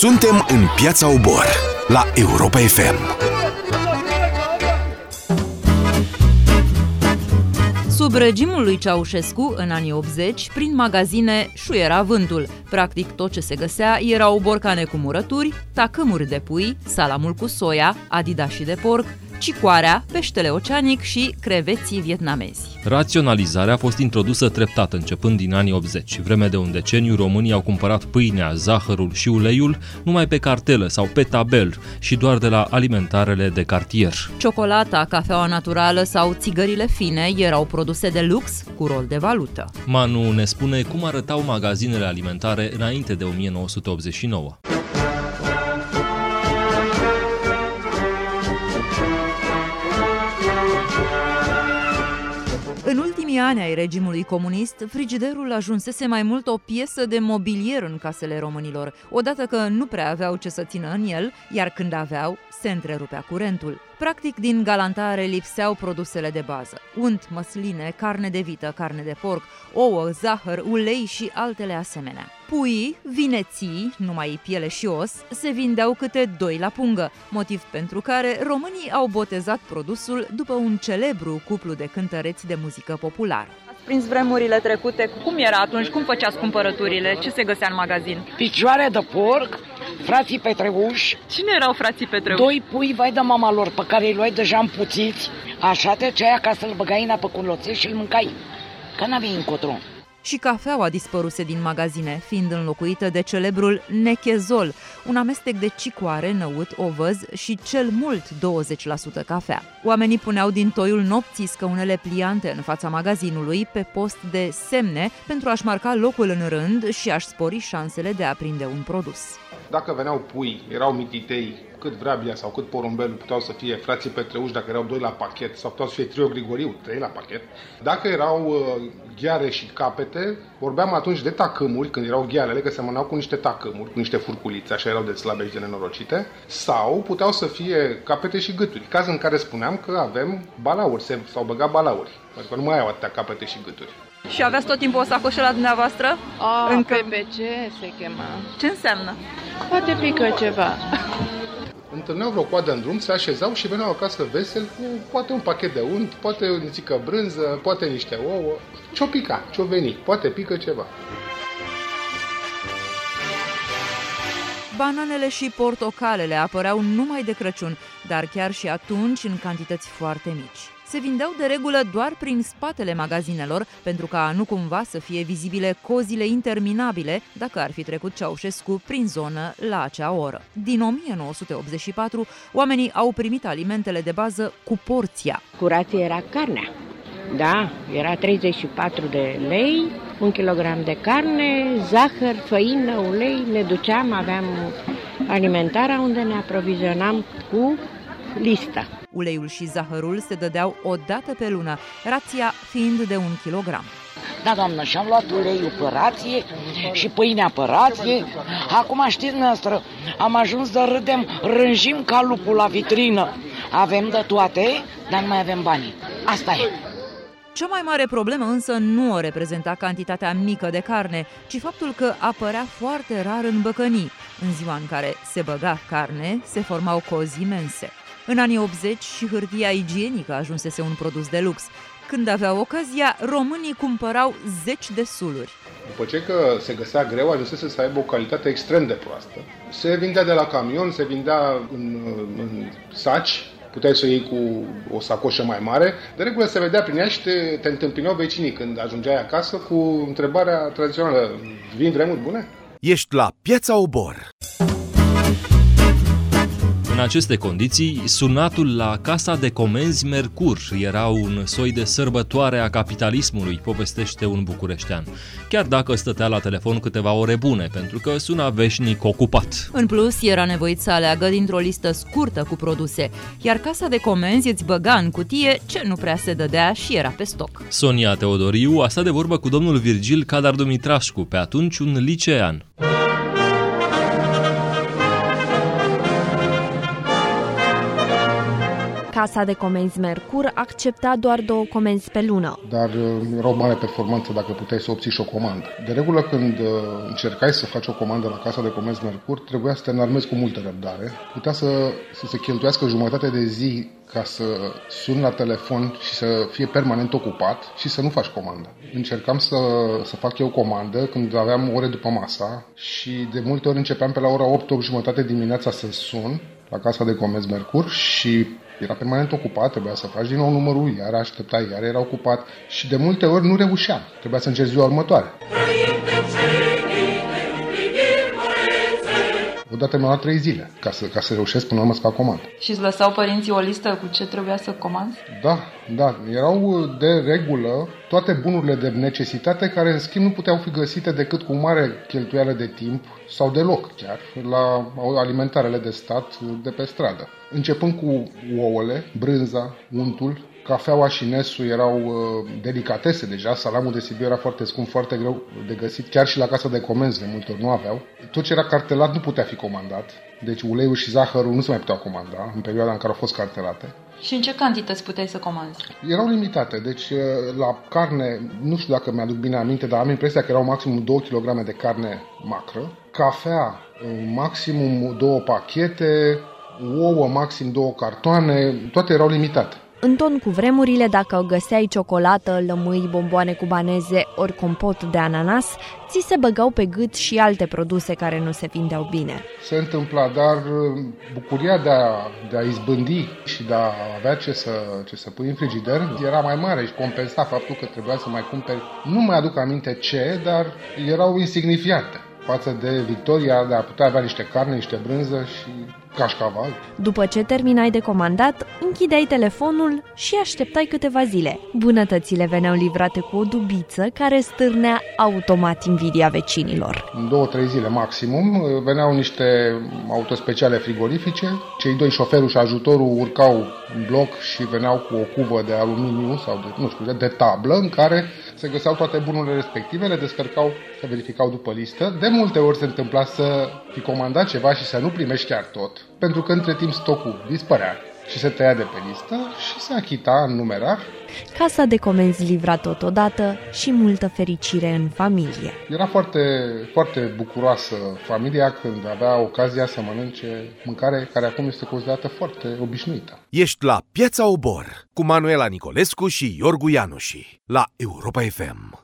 Suntem în Piața Obor, la Europa FM. Sub regimul lui Ceaușescu, în anii 80, prin magazine șuiera vântul. Practic tot ce se găsea erau borcane cu murături, tacâmuri de pui, salamul cu soia, adidașii de porc, cicoarea, peștele oceanic și creveții vietnamezi. Raționalizarea a fost introdusă treptat începând din anii 80. Vreme de un deceniu, românii au cumpărat pâinea, zahărul și uleiul numai pe cartelă sau pe tabel și doar de la alimentarele de cartier. Ciocolata, cafeaua naturală sau țigările fine erau produse de lux cu rol de valută. Manu ne spune cum arătau magazinele alimentare înainte de 1989. În ultimii ani ai regimului comunist, frigiderul ajunsese mai mult o piesă de mobilier în casele românilor, odată că nu prea aveau ce să țină în el, iar când aveau, se întrerupea curentul. Practic, din galantare lipseau produsele de bază: unt, măsline, carne de vită, carne de porc, ouă, zahăr, ulei și altele asemenea. Puii, vineții, numai piele și os, se vindeau câte 2 la pungă, motiv pentru care românii au botezat produsul după un celebru cuplu de cântăreți de muzică populară. Ați prins vremurile trecute. Cum era atunci? Cum făceați cumpărăturile? Ce se găsea în magazin? Picioare de porc, frații Petreuși. Cine erau frații Petreuși? 2 pui vai de mama lor, pe care îi luai deja împuțiți, așa treceai acasă, îl băgai în apă cu loțe și îl mâncai, că n-aveai încotro. Și cafeaua dispăruse din magazine, fiind înlocuită de celebrul nechezol, un amestec de cicoare, năut, ovăz și cel mult 20% cafea. Oamenii puneau din toiul nopții scaunele pliante în fața magazinului pe post de semne pentru a-și marca locul în rând și a-și spori șansele de a prinde un produs. Dacă veneau pui, erau mititei, cât vrabia sau cât porumbelul, puteau să fie frații Petreuși dacă erau 2 la pachet, sau puteau să fie trio Grigoriu, 3 la pachet. Dacă erau gheare și capete, vorbeam atunci de tacâmuri, când erau ghearele, că semănau cu niște tacâmuri, cu niște furculițe, așa erau de slabe și de nenorocite, sau puteau să fie capete și gâturi, caz în care spuneam că avem balauri, s-au băgat balauri, pentru că nu mai au atâtea capete și gâturi. Și aveați tot timpul o sacoșă la dumneavoastră? PPC se chema. Ce înseamnă? Poate pică ceva. Întâlneau vreo coadă în drum, se așezau și veneau acasă vesel cu poate un pachet de unt, poate o nițică brânză, poate niște ouă. Ce-o pica, ce-o veni, poate pică ceva. Bananele și portocalele apăreau numai de Crăciun, dar chiar și atunci în cantități foarte mici. Se vindeau de regulă doar prin spatele magazinelor, pentru ca nu cumva să fie vizibile cozile interminabile dacă ar fi trecut Ceaușescu prin zonă la acea oră. Din 1984, oamenii au primit alimentele de bază cu porția. Curație era carnea. Da, era 34 de lei, 1 kilogram de carne, zahăr, făină, ulei, ne duceam, aveam alimentarea unde ne aprovizionam cu lista. Uleiul și zahărul se dădeau o dată pe lună, rația fiind de 1 kilogram. Da, doamnă, și-am luat uleiul pe rație și pâinea pe rație. Acum știți, noastră, am ajuns de râdem, rânjim ca lupul la vitrină. Avem de toate, dar nu mai avem bani. Asta e. Cea mai mare problemă însă nu o reprezenta cantitatea mică de carne, ci faptul că apărea foarte rar în băcănii. În ziua în care se băga carne, se formau cozi imense. În anii 80 și hârtia igienică ajunsese un produs de lux. Când aveau ocazia, românii cumpărau 10 de suluri. După ce că se găsea greu, ajunsese să aibă o calitate extrem de proastă. Se vindea de la camion, se vindea în saci, puteai să iei cu o sacoșă mai mare. De regulă se vedea prin ea și te întâmpinau vecinii când ajungeai acasă cu întrebarea tradițională: vin vremuri bune? Ești la Piața Obor. În aceste condiții, sunatul la Casa de Comenzi Mercur era un soi de sărbătoare a capitalismului, povestește un bucureștean. Chiar dacă stătea la telefon câteva ore bune, pentru că suna veșnic ocupat. În plus, era nevoit să aleagă dintr-o listă scurtă cu produse, iar Casa de Comenzi îți băga în cutie ce nu prea se dădea și era pe stoc. Sonia Teodoriu a stat de vorbă cu domnul Virgil Cadar Dumitrașcu, pe atunci un licean. Casa de Comenzi Mercur accepta doar 2 comenzi pe lună. Dar era o mare performanță dacă puteai să obții și o comandă. De regulă, când încercai să faci o comandă la Casa de Comenzi Mercur, trebuia să te înarmezi cu multă răbdare. Putea să se cheltuiască jumătate de zi ca să suni la telefon și să fie permanent ocupat și să nu faci comandă. Încercam să fac eu comandă când aveam ore după masa și de multe ori începeam pe la ora 8-8:30 dimineața să sun la Casa de Comenzi Mercur și era permanent ocupat, trebuia să faci din nou numărul, iar așteptai, iar era ocupat și de multe ori nu reușeam. Trebuia să încerci ziua următoare. Odată mi-a luat 3 zile ca să reușesc până la urmă să fac comandă. Și îți lăsau părinții o listă cu ce trebuia să comanzi? Da. Erau de regulă toate bunurile de necesitate care, în schimb, nu puteau fi găsite decât cu mare cheltuială de timp sau de loc chiar la alimentarele de stat de pe stradă. Începând cu ouăle, brânza, untul, cafeaua și nesul erau delicatese deja, salamul de Sibiu era foarte scump, foarte greu de găsit, chiar și la Casa de Comenzi de multe ori nu aveau. Tot ce era cartelat nu putea fi comandat, deci uleiul și zahărul nu se mai puteau comanda în perioada în care au fost cartelate. Și în ce cantități puteai să comanzi? Erau limitate, deci la carne, nu știu dacă mi-aduc bine aminte, dar am impresia că erau maximum 2 kg de carne macră, cafea maximum 2 pachete, ouă maxim 2 cartoane, toate erau limitate. În ton cu vremurile, dacă găseai ciocolată, lămâi, bomboane cubaneze ori compot de ananas, ți se băgau pe gât și alte produse care nu se vindeau bine. Se întâmpla, dar bucuria de a izbândi și de a avea ce să pui în frigider era mai mare și compensa faptul că trebuia să mai cumperi, nu mai aduc aminte ce, dar erau insignifiante față de victoria de a putea avea niște carne, niște brânză și cașcaval. După ce terminai de comandat, închideai telefonul și așteptai câteva zile. Bunătățile veneau livrate cu o dubiță care stârnea automat invidia vecinilor. În 2-3 zile maximum veneau niște autospeciale frigorifice, cei 2 șoferul și ajutorul urcau în bloc și veneau cu o cuvă de aluminiu sau de tablă în care se găseau toate bunurile respective, le descărcau, se verificau după listă. De multe ori se întâmpla să fi comandat ceva și să nu primești chiar tot, pentru că între timp stocul dispărea și se tăia de pe listă și se achita în numerar. Casa de Comenzi livra totodată și multă fericire în familie. Era foarte, foarte bucuroasă familia când avea ocazia să mănânce mâncare care acum este considerată foarte obișnuită. Ești la Piața Obor cu Manuela Nicolescu și Iorgu Ianuși la Europa FM.